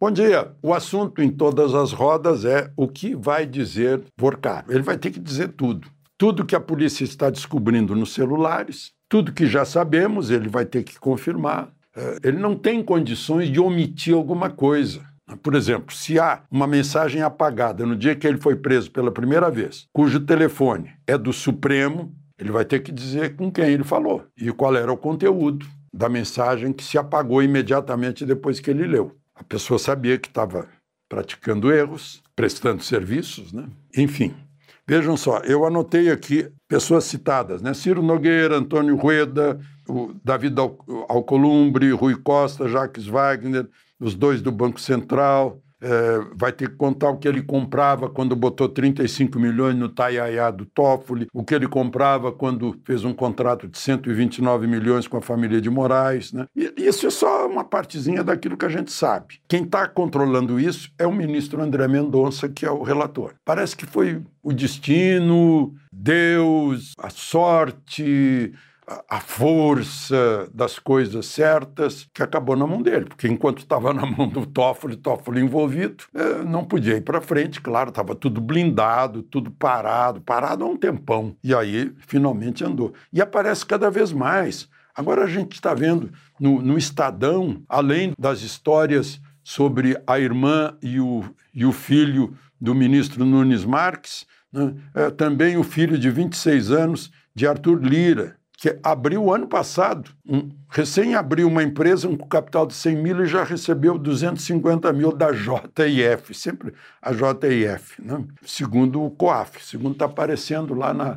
Bom dia. O assunto em todas as rodas é o que vai dizer Vorcaro. Ele vai ter que dizer tudo. Tudo que a polícia está descobrindo nos celulares, tudo que já sabemos, ele vai ter que confirmar. Ele não tem condições de omitir alguma coisa. Por exemplo, se há uma mensagem apagada no dia que ele foi preso pela primeira vez, cujo telefone é do Supremo, ele vai ter que dizer com quem ele falou e qual era o conteúdo da mensagem que se apagou imediatamente depois que ele leu. A pessoa sabia que estava praticando erros, prestando serviços, né? Enfim, vejam só, eu anotei aqui pessoas citadas, né? Ciro Nogueira, Antônio Rueda, o David Alcolumbre, Rui Costa, Jacques Wagner, os dois do Banco Central. Vai ter que contar o que ele comprava quando botou 35 milhões no Taiaiá do Toffoli, o que ele comprava quando fez um contrato de 129 milhões com a família de Moraes, né? E isso é só uma partezinha daquilo que a gente sabe. Quem está controlando isso é o ministro André Mendonça, que é o relator. Parece que foi o destino, Deus, a sorte, a força das coisas certas que acabou na mão dele, porque enquanto estava na mão do Toffoli envolvido, não podia ir para frente, claro, estava tudo blindado, tudo parado há um tempão, e aí finalmente andou. E aparece cada vez mais. Agora a gente está vendo no Estadão, além das histórias sobre a irmã e o filho do ministro Nunes Marques, né, também o filho de 26 anos de Arthur Lira, que abriu ano passado, recém abriu uma empresa com capital de 100 mil e já recebeu 250 mil da JIF, sempre a JIF, né? Segundo o COAF, segundo está aparecendo lá na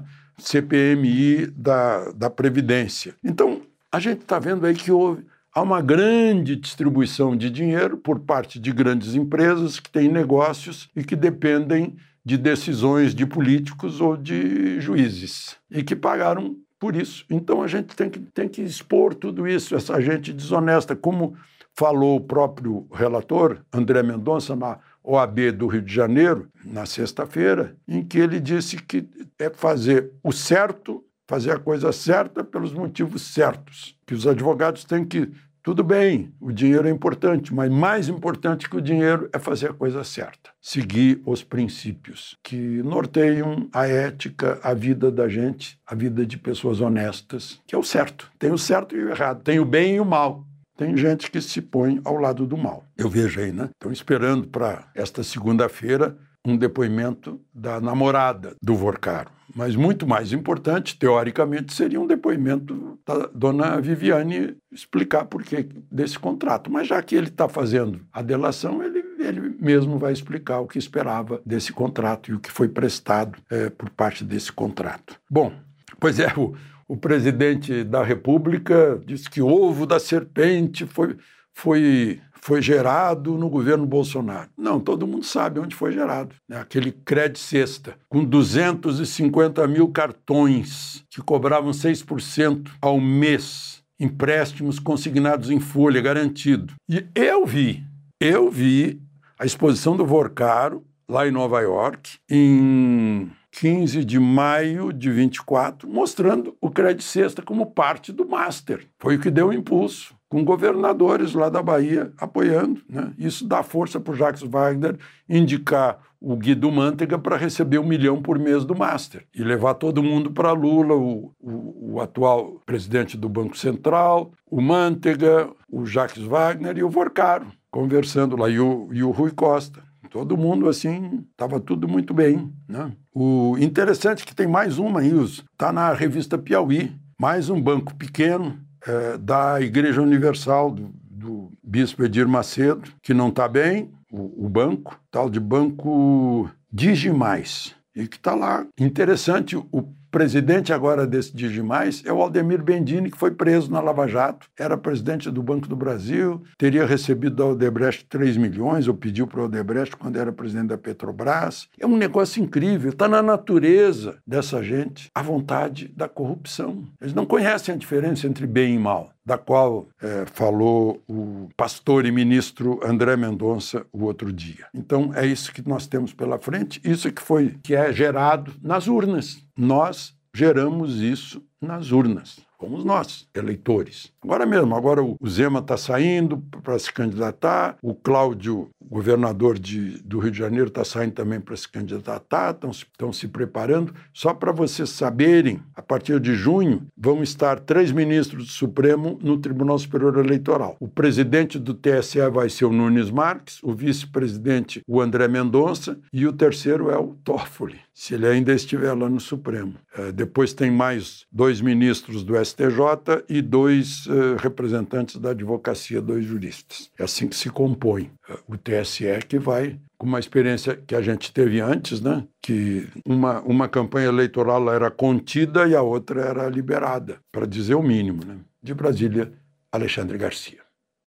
CPMI da Previdência. Então, a gente está vendo aí que há uma grande distribuição de dinheiro por parte de grandes empresas que têm negócios e que dependem de decisões de políticos ou de juízes e que pagaram por isso. Então a gente tem que expor tudo isso, essa gente desonesta, como falou o próprio relator, André Mendonça, na OAB do Rio de Janeiro, na sexta-feira, em que ele disse que é fazer o certo, fazer a coisa certa pelos motivos certos, que os advogados têm que... Tudo bem, o dinheiro é importante, mas mais importante que o dinheiro é fazer a coisa certa. Seguir os princípios que norteiam a ética, a vida da gente, a vida de pessoas honestas, que é o certo. Tem o certo e o errado, tem o bem e o mal. Tem gente que se põe ao lado do mal. Eu vejo aí, né? Estão esperando para esta segunda-feira um depoimento da namorada do Vorcaro. Mas muito mais importante, teoricamente, seria um depoimento da dona Viviane explicar por que desse contrato. Mas já que ele está fazendo a delação, ele mesmo vai explicar o que esperava desse contrato e o que foi prestado por parte desse contrato. Bom, pois é, o presidente da República disse que o ovo da serpente foi gerado no governo Bolsonaro. Não, todo mundo sabe onde foi gerado, né? Aquele Cred Sexta, com 250 mil cartões que cobravam 6% ao mês, empréstimos consignados em folha, garantido. E eu vi a exposição do Vorcaro lá em Nova York, em 15 de maio de 24, mostrando o Cred Sexta como parte do Master. Foi o que deu o impulso, com governadores lá da Bahia apoiando, né? Isso dá força para o Jacques Wagner indicar o Guido Mantega para receber 1 milhão por mês do Master e levar todo mundo para Lula, o atual presidente do Banco Central, o Mantega, o Jacques Wagner e o Vorcaro, conversando lá, e o Rui Costa. Todo mundo, assim, estava tudo muito bem, né? O interessante é que tem mais uma aí, está na revista Piauí, mais um banco pequeno, da Igreja Universal, do bispo Edir Macedo, que não está bem, o banco, tal de Banco Digimais, e que está lá. Interessante, o presidente agora desse Digimais é o Aldemir Bendini, que foi preso na Lava Jato, era presidente do Banco do Brasil, teria recebido da Odebrecht 3 milhões, ou pediu para a Odebrecht quando era presidente da Petrobras. É um negócio incrível, está na natureza dessa gente a vontade da corrupção. Eles não conhecem a diferença entre bem e mal, da qual falou o pastor e ministro André Mendonça o outro dia. Então, é isso que nós temos pela frente, isso que é gerado nas urnas. Nós geramos isso nas urnas. Fomos nós, eleitores. Agora o Zema está saindo para se candidatar, o Cláudio, O governador do Rio de Janeiro está saindo também para se candidatar, estão se preparando. Só para vocês saberem, a partir de junho vão estar 3 ministros do Supremo no Tribunal Superior Eleitoral. O presidente do TSE vai ser o Nunes Marques, o vice-presidente o André Mendonça e o terceiro é o Toffoli, se ele ainda estiver lá no Supremo. Depois tem mais 2 ministros do STJ e 2 representantes da advocacia, 2 juristas. É assim que se compõe o TSE, que vai com uma experiência que a gente teve antes, né? Que uma campanha eleitoral era contida e a outra era liberada, para dizer o mínimo, né? De Brasília, Alexandre Garcia.